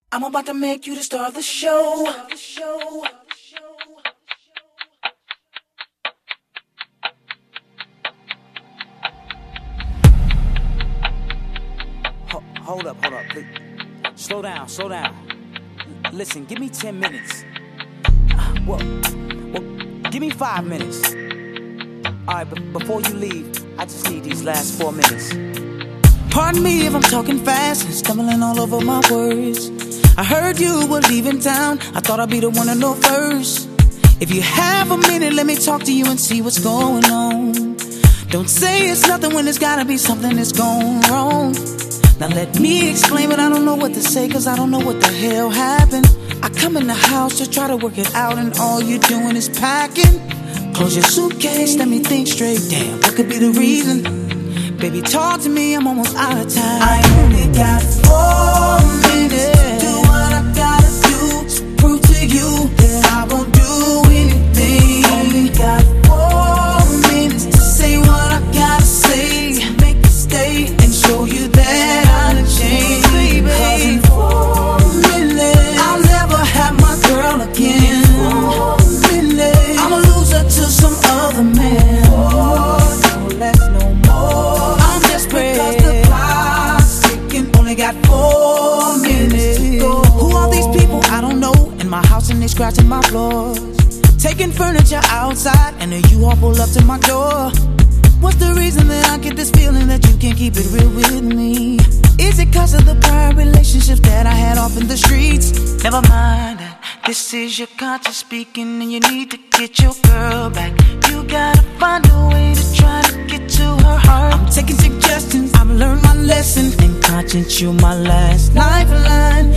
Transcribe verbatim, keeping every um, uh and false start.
I'm about to make you the star of the show. Ho hold up, hold up, please. Slow down, slow down. L listen, give me ten minutes. Uh, well, well, give me five minutes. All right, but before you leave, I just need these last four minutes. Pardon me if I'm talking fast and stumbling all over my words. I heard you were leaving town. I thought I'd be the one to know first. If you have a minute, let me talk to you and see what's going on. Don't say it's nothing when there's gotta be something that's gone wrong. Now let me explain, but I don't know what to say, cause I don't know what the hell happened. I come in the house to try to work it out, and all you're doing is packing. Close your suitcase, let me think straight. Damn, what could be the reason? Baby, talk to me, I'm almost out of time. I only got four minutes. Do what I gotta do to prove to you that I won't do anything. Only got four minutes to say what I gotta say, to make you stay and show you that I'll change. Cause in four minutes I'll never have my girl again. Four minutes I'ma lose her to some other man. Four, no less, no more. I'm desperate cause the clock's ticking. Only got four minutes to go. Who are these people? I don't know. In my house and they scratching my floors, taking furniture outside, and then you all pull up to my door. What's the reason that I get this feeling that you can't keep it real with me? Is it cause of the prior relationships that I had off in the streets? Never mind that. This is your conscience speaking, and you need to get your girl back. You gotta find a way to try to get to her heart. I'm taking suggestions, I've learned my lesson, and conscience, you my last lifeline.